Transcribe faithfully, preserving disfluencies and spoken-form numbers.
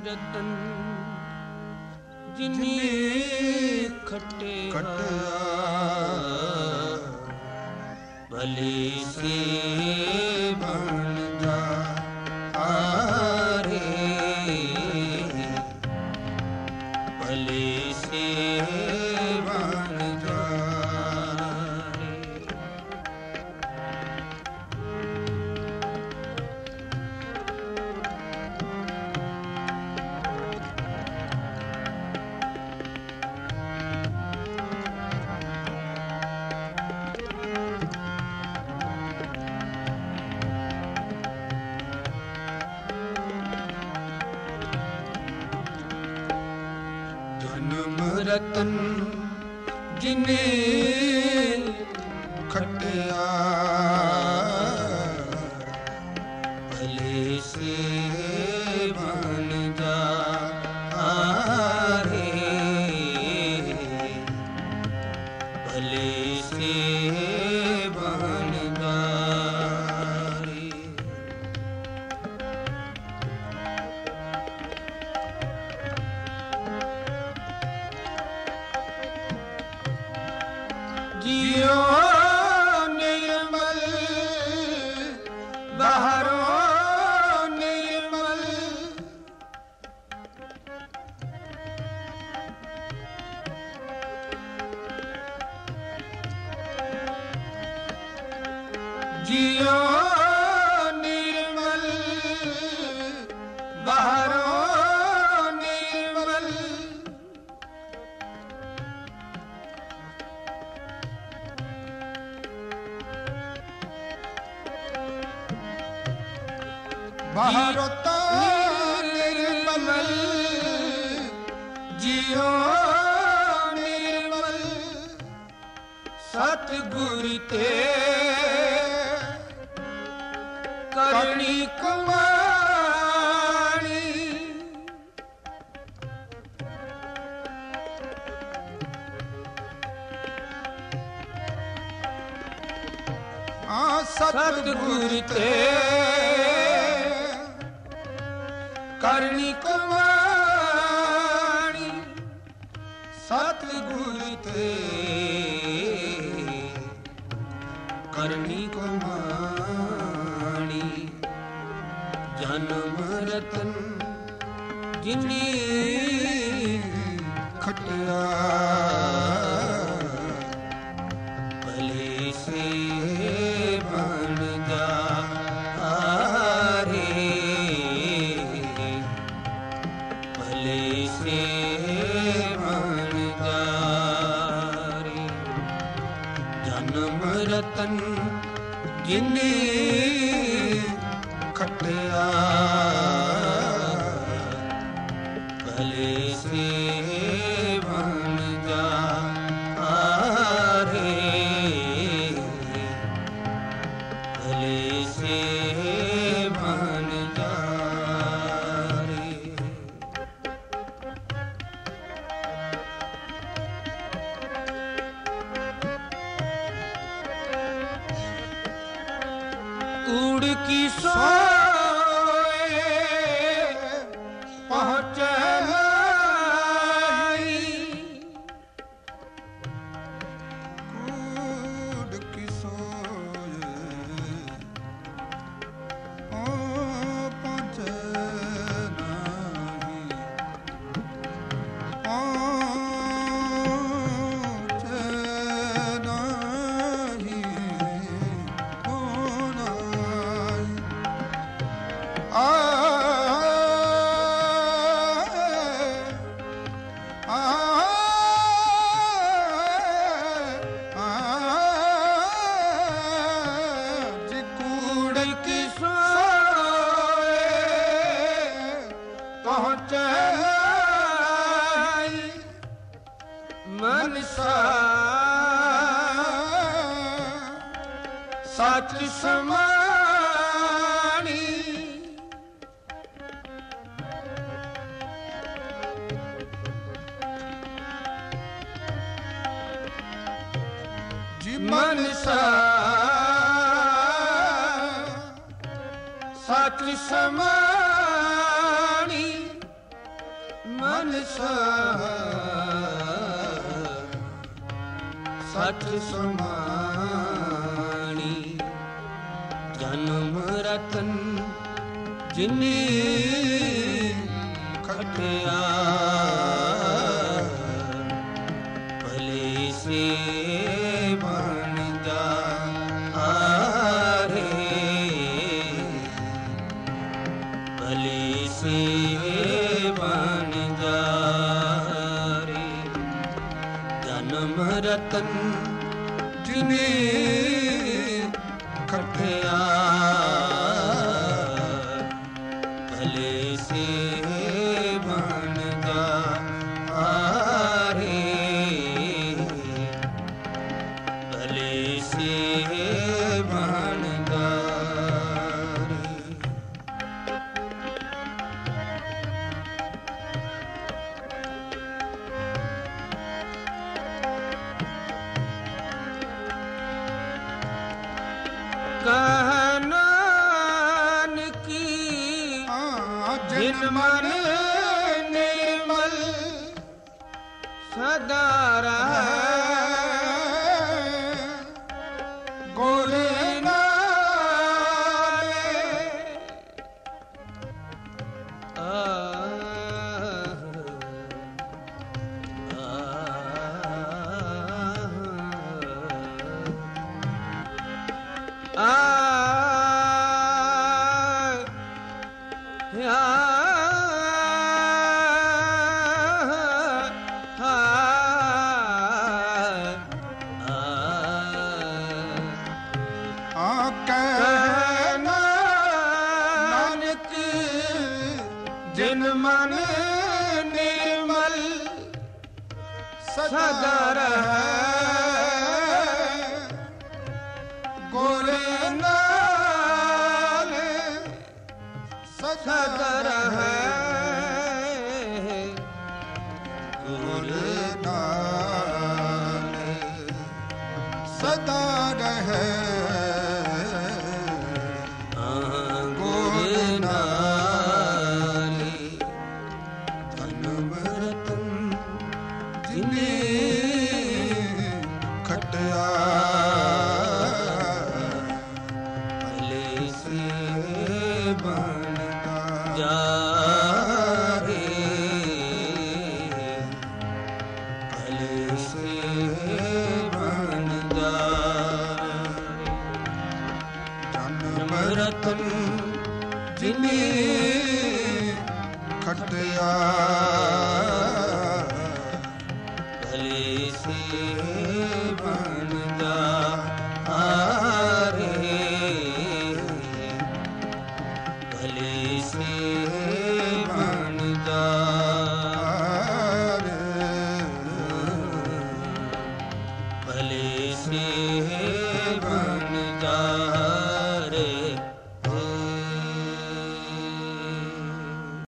रतन जिनी खटिया भले से बन जा रे भले से बन जा रतन जिने खटिया भले से बन जा रे भले से बन जा रे जियो निर्मल बाहरो निर्मल जियो निर्मल बाहरो बाहर तो निर्मल जियो निर्मल सतगुरु ते करनी कमानी हाँ सतगुरु ते करनी कमानी सतगुरु ते करनी कमानी जन्म रतन जिनी खटिया भले से बन जा से बन जा रे जन्म रतन जिने खटिया भले से बन जा रे भले से बन जा उड़ की सोए पहुँचे उड़ की सोए पहुँचे सच समानी जी मनसा सच समानी ਮਨਸਾ ਸੱਚ ਸਮਾਣੀ ਜਨਮ ਰਤਨ ਜਿਨੀ ਖਟਿਆ ਭਲੇ ਸੇ ਬਣ ਜਾ ਆਰੇ ਭਲੇ ਸੇ ਬਣ ਜਾ ਰੇ ਜਨਮ ਰਤਨ ਜਿਨੇ ਖਟਿਆ ਭਲੇ ਸੇ ਬਣ ਜਾ ਆਰੇ ਭਲੇ ਸੇ ਬਣ ਜਾ ਰੇ ਕਹਿ ਨਾਨਕੀ ਜਿਨ ਮਨ ਨਿਰਮਲ ਸਦਾ ਰਹਿ ਗੁਰ ਨਾਲੇ ਆ ਆ ਜਿਨ ਮਨ ਨਿਰਮਲ ਸਦਾ ਰਹਿ ਗੁਰ ਨਾਲ ਸਦਾ ਰਹਿ ਗੁਰ ਨਾਲ ਸਦਾ ਰਹਿ ਰਤਨ ਜਿਨੇ ਖਟਿਆ ਭਲੇ ਸੇ ਬਣਦਾ ਆਰੇ ਭਲੇ ਸੇ ਬਣਦਾ ਆਰੇ ਭਲੇ ਸੇ ਬਣ